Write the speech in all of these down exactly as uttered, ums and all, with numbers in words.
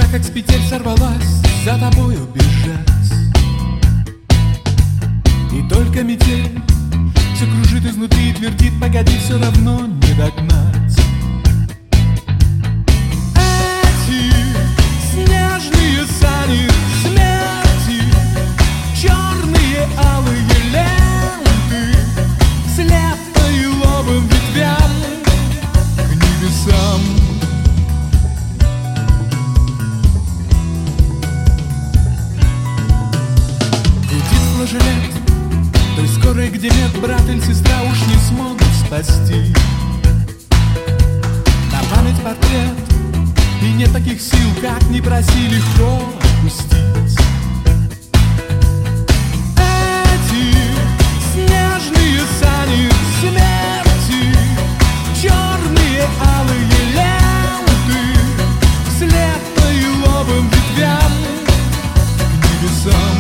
как с петель сорвалась, за тобою бежать. И только метель все кружит изнутри и твердит: погоди, все равно не догнать. Эти снежные сани смерти, черные алые ленты, след по еловым ветвям к небесам. Гудит флажолет той скорой, где нет брат или сестра уж не смогут спасти. На память портрет, и нет таких сил, как ни проси, легко отпустить. Эти снежные сани смерти, черные алые ленты, след по еловым ветвям к небесам.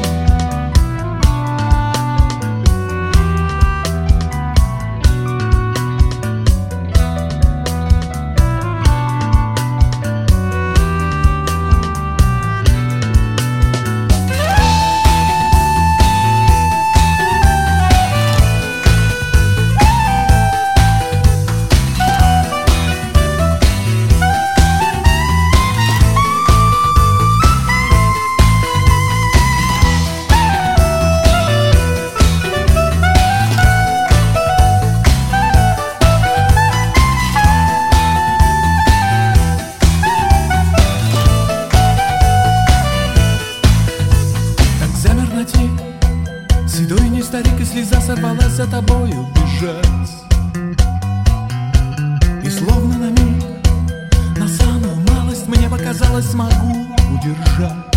Седой не старик, и слеза сорвалась за тобою бежать. И словно на миг, на самую малость, мне показалось, смогу удержать.